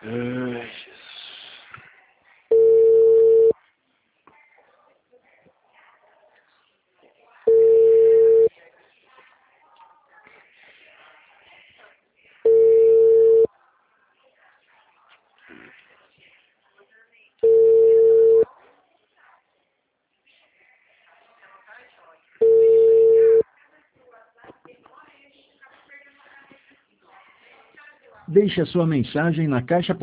Ai, Jesus. Deixe a sua mensagem na caixa